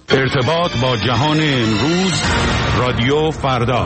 ارتباط با جهان امروز، رادیو فردا.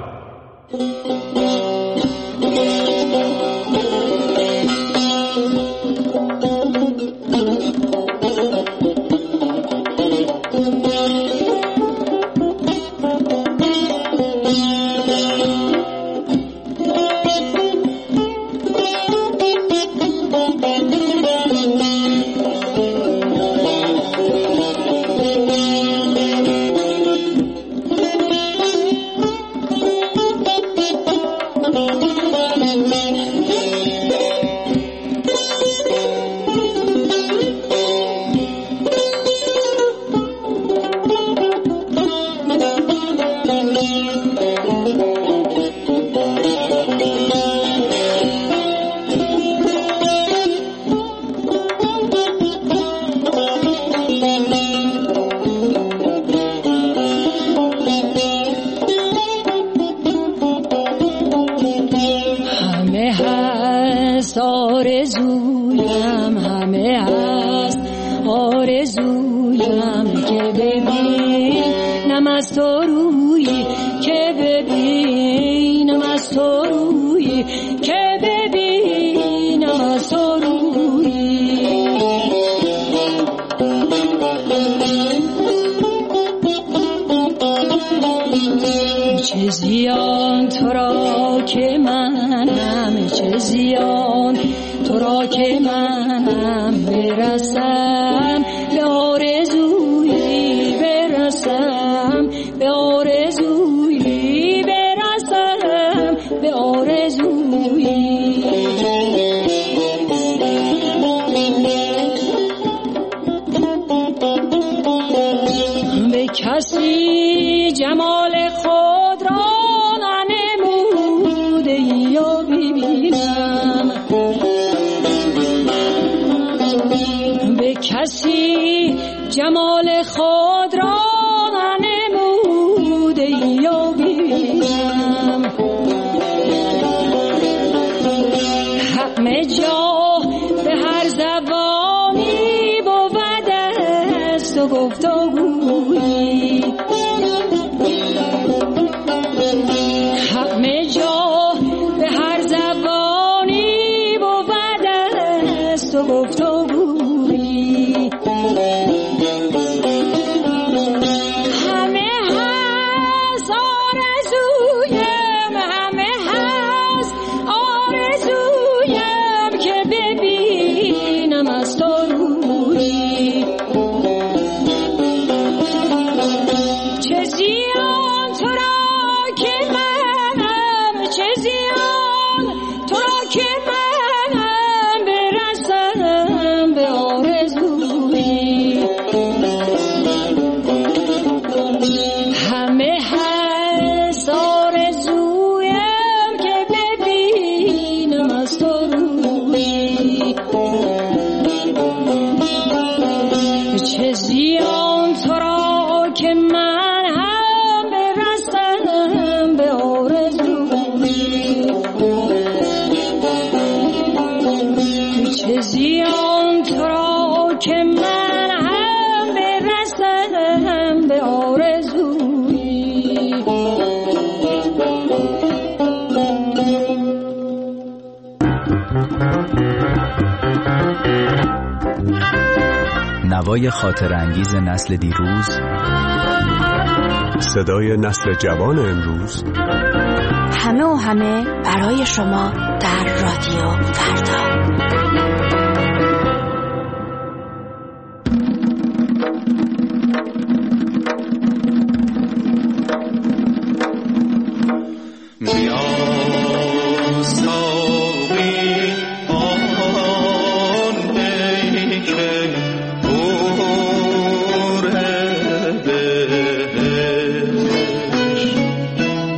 نوای خاطر انگیز نسل دیروز، صدای نسل جوان امروز، همه و همه برای شما در رادیو فردا.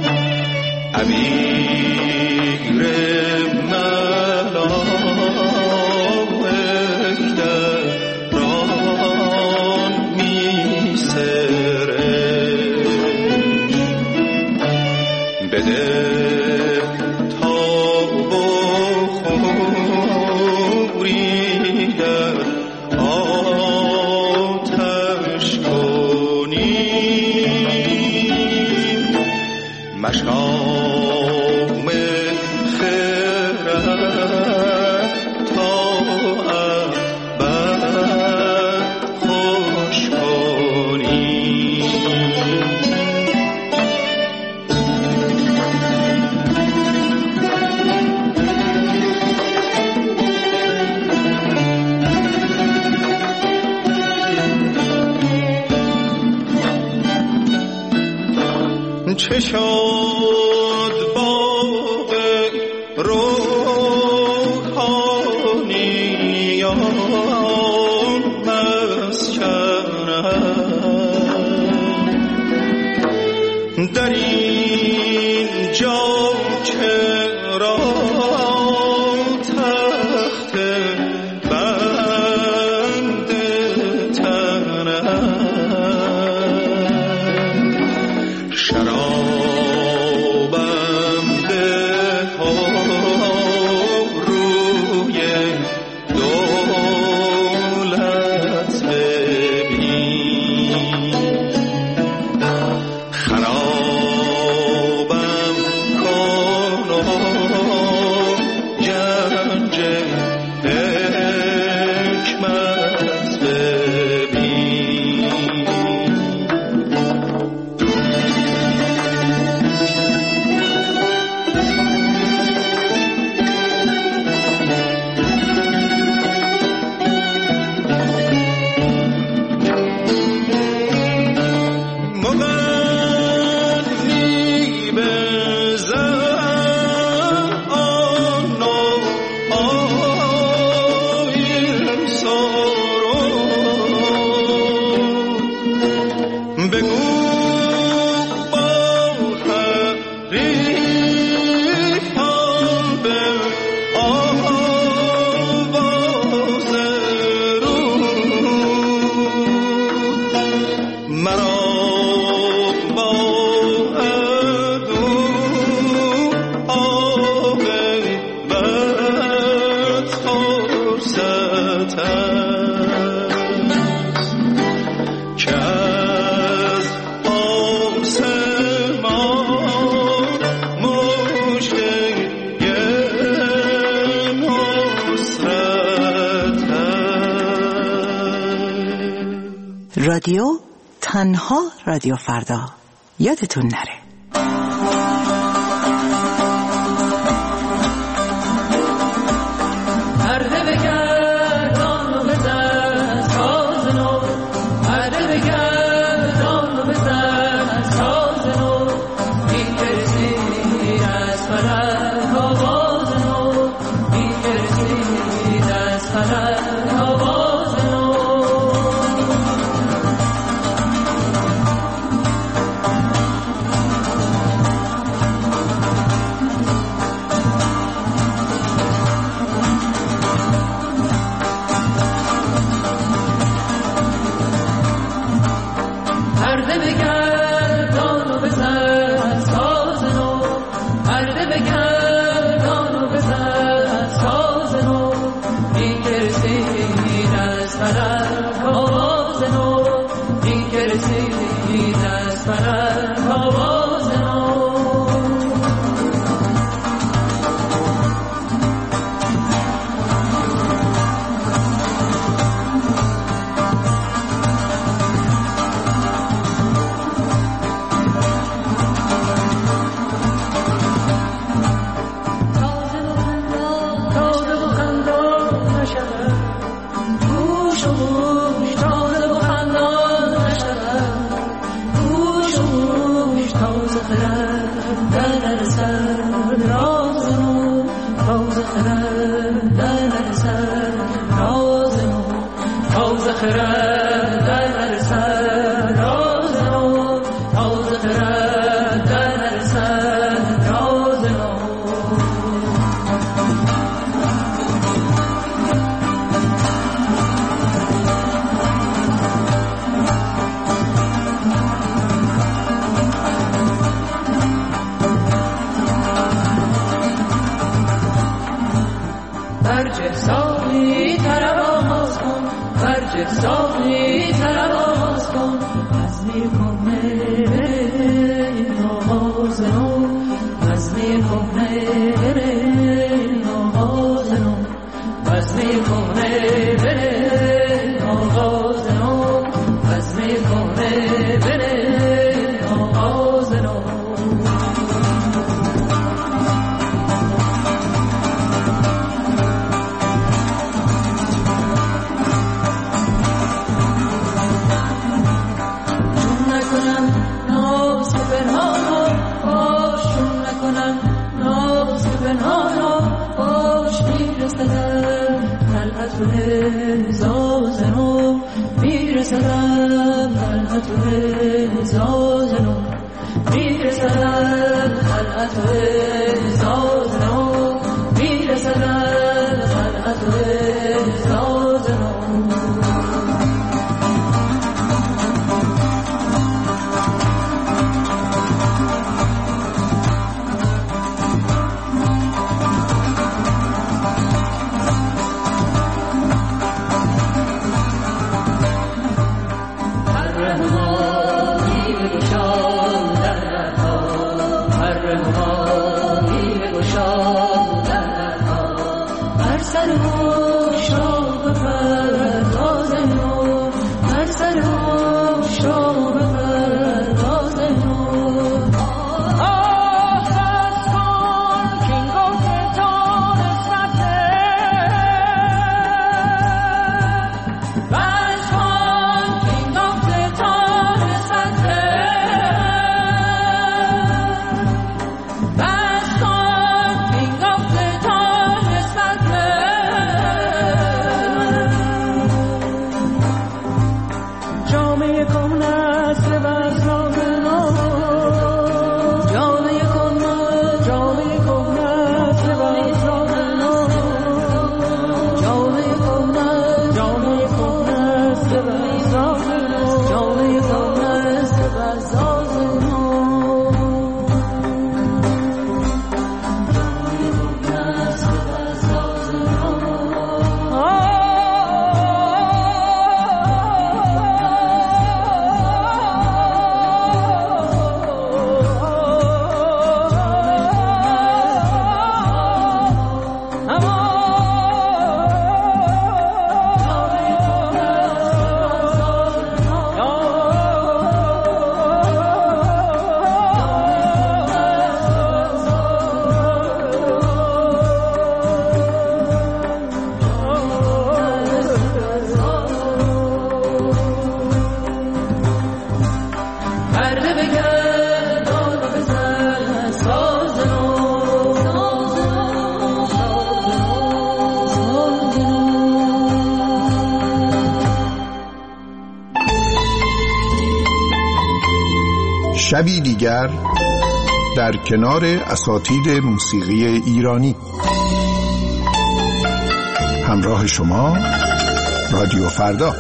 امیر ملا مشام خیرت تا ابد خوش کنی. چه شد باغ روحانیان مسکنم، در این جا چرا تخت بند تنم، شرابم ده روی دولت ببین، خرابم کن و گنج حکمت ببین. مغنی بزن آن آیین سارو، بگو با حریفان به آواز رود، مرا با عدو آب بد فرصت است، که از آسمان مژده نصرت است. رادیو تنها رادیو فردا، یادتون نره. پرده بگردان و بزن ساز نو، پرده بگردان و بزن ساز نو، این که رسید از فلک آواز نو، این که رسید از فلک آواز نو. پرده بگردان و بزن ساز نو، پرده بگردان و بزن ساز نو، این که رسید از فلک آواز نو، این که رسید از فلک آواز نو. تازه و خندان نشود، گوش و گوش تازه و خندان نشود، گوش و گوش تازه خرد در نرسد راز نو، تازه خرد در نرسد راز نو، تازه خرد در نرسد راز نو، تازه خرد در نرسد راز نو. برج ساقی طرب آغاز کن، برج ساقی طرب آغاز کن، از میکنه این آواز نو، زازنو میرسدم خلعت زازنو میرسدم خلعت زازنو میرسدم خلعت زازنو شبی دیگر در کنار اساطیر موسیقی ایرانی. همراه شما رادیو فردا.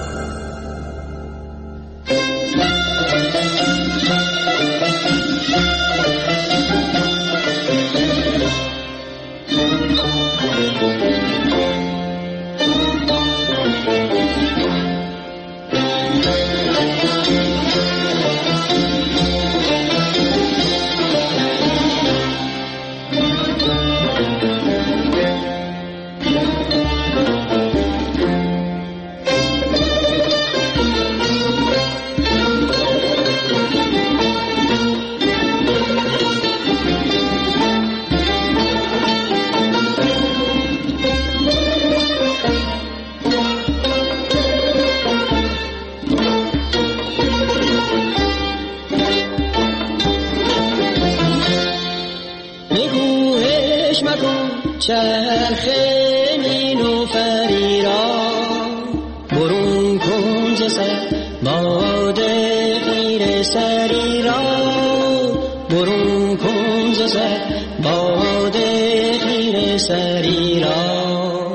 چرخ نیلوفری را برون کن ز سر باد غیر سری را برون کن ز سر باد غیر سری را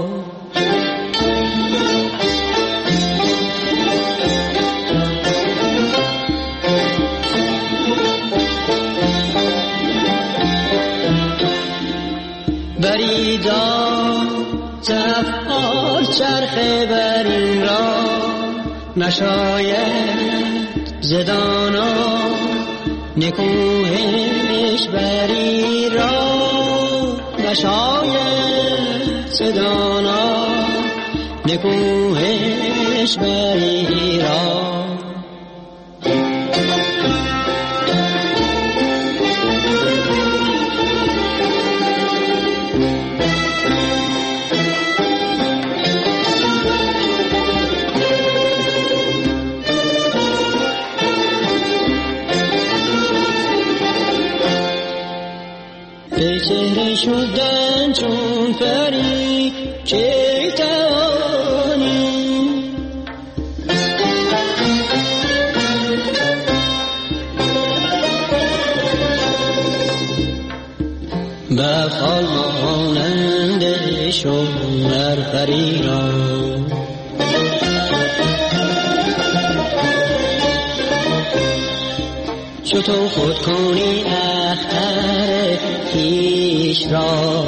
بریدا زفار چرخ برین را نشاید زدانا نکوهش بری را نشاید زدانا نکوهش بری را چهره شدن چون پری چه توان خال مانند شوهر پری را چو تو خود کنی اختر پیش را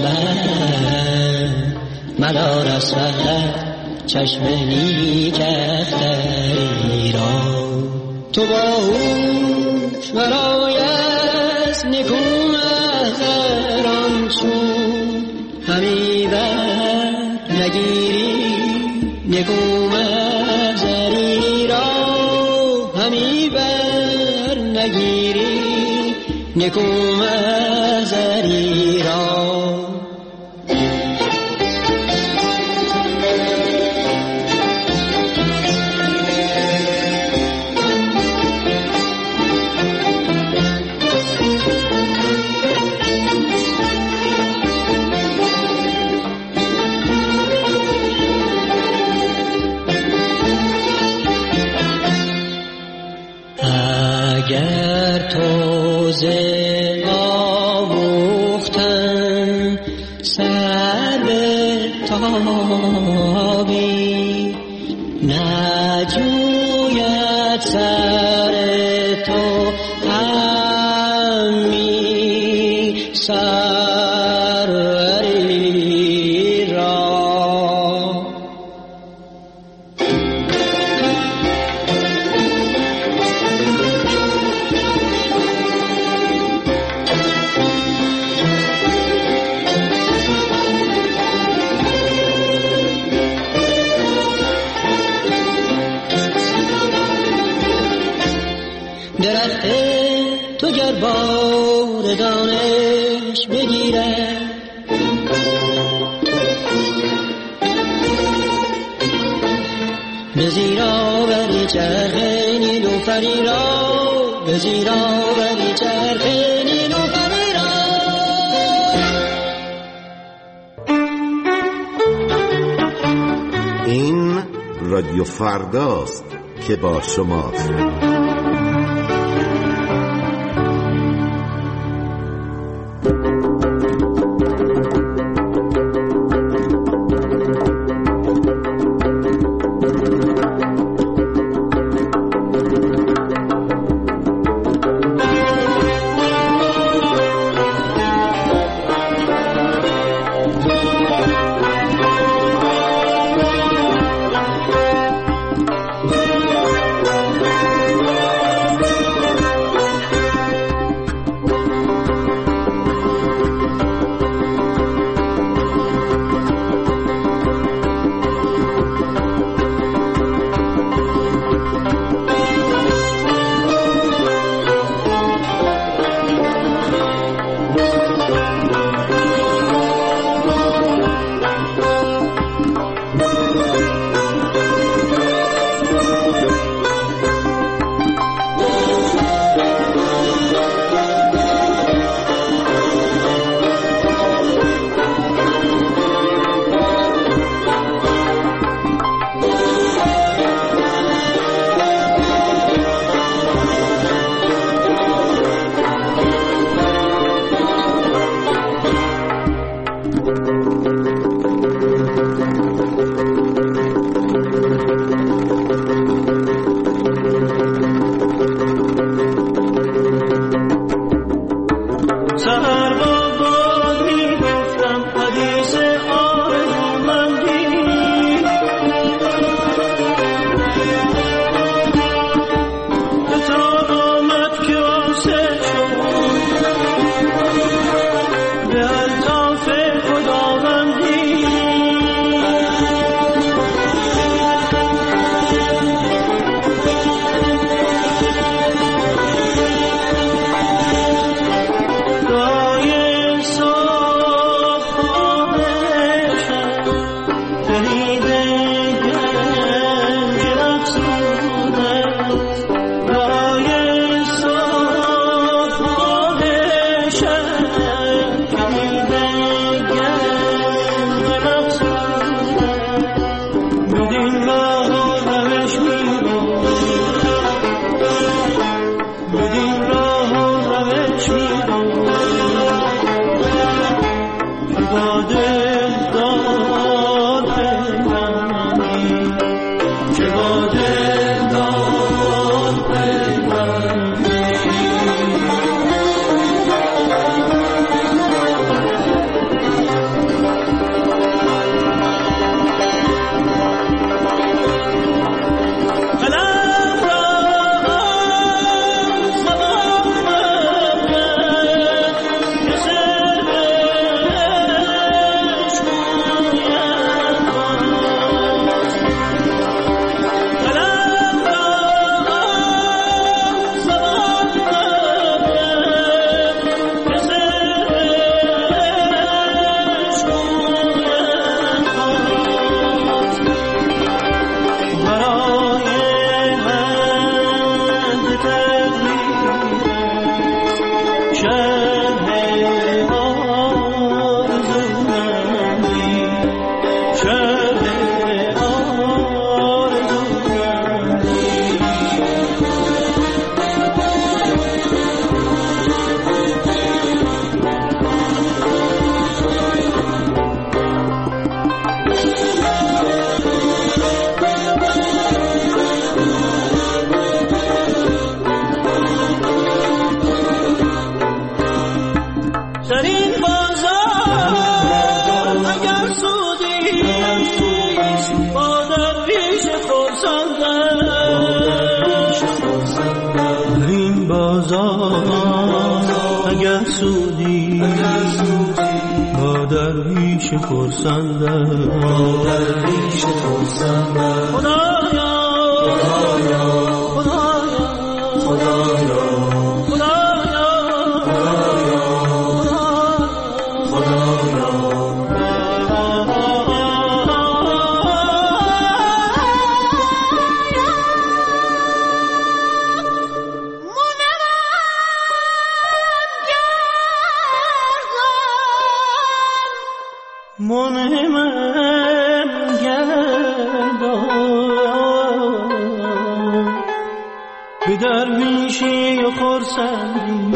مدار از فقط چشم نیک اختری را تو با هوش برای از نکوم اختران چون همی بر نگیری نکوم اختری را همی بر نگیری نکوم اختری را اگر تو ز آموختن سر به تابی نجوید سر تو همی سروری را درخت تو گر بار دانش بگیرد به زیرا بری چرخ نیلوفری را به زیرا بری چرخ نیلوفری را این رادیو فرداست که با شماست. بازار اگر سودی با درویش خرسندم خدایا به درویشی و خرسندی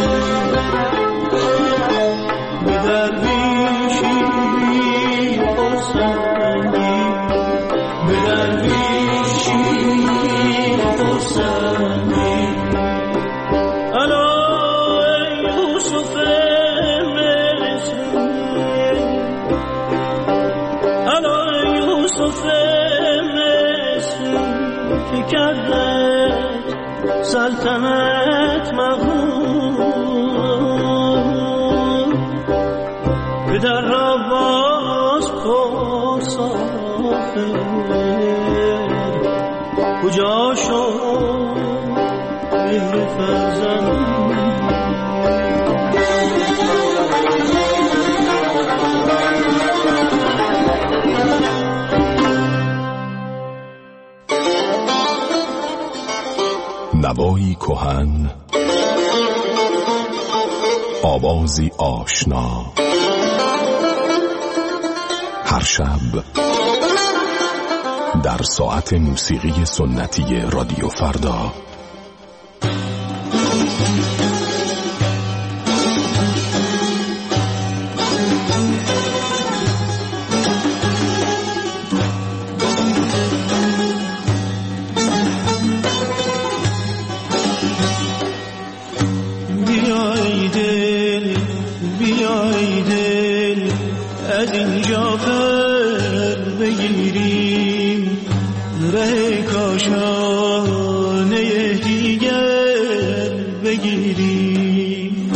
به درویشی و خرسندی به درویشی و خرسندی الا یوسف مصری الا یوسف مصری که کرده سلطنت مغرور پدر را باز پرس آخر کجا شد مهر فرزند نوایی کهن، آوازی آشنا، هر شب در ساعت موسیقی سنتی رادیو فردا. از اینجا پر بگیریم ره کاشانه دیگر بگیریم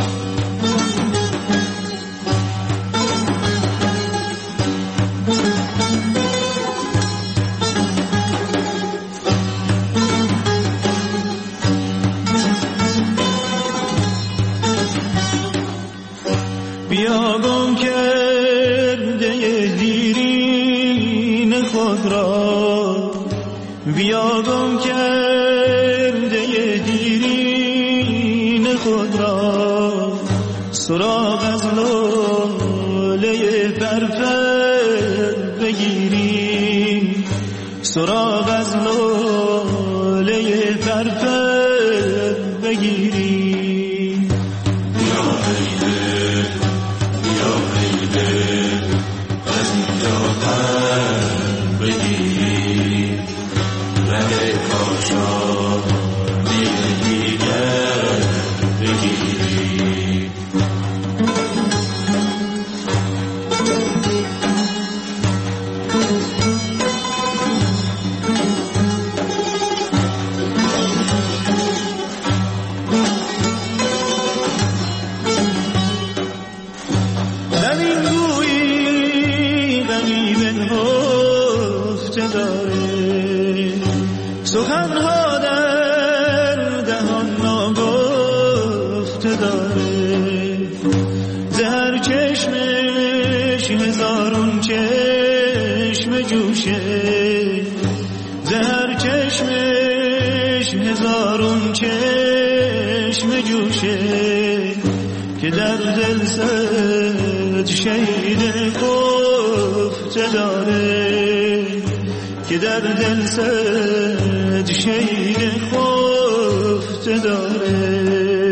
بیا گم کرده دیرین خود را بیا گم کرده دیرین خود را سراغ از لاله پرپر بگیریم سراغ از لاله پرپر بگیریم از اینجا پر بگیریم رنگ کاشانه دیگر بگیریم سخنها در دهان ناگفته داره زهر چشمش هزارون چشم جوشه زهر چشمش هزارون چشم جوشه که در دل صد شهید گفته داره که در دل صد شهید خفته داره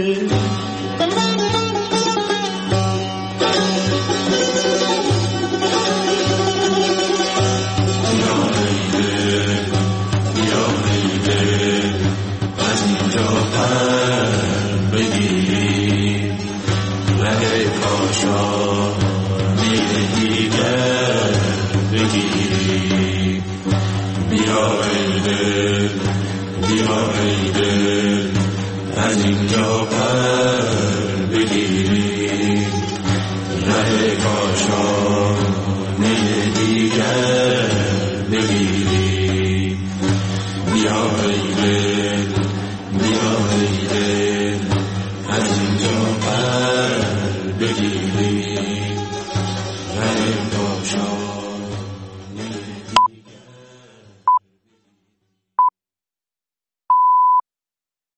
از اینجا پر بگیریم رنگ کاشانه دیگر بگیریم بیا ای دل از اینجا پر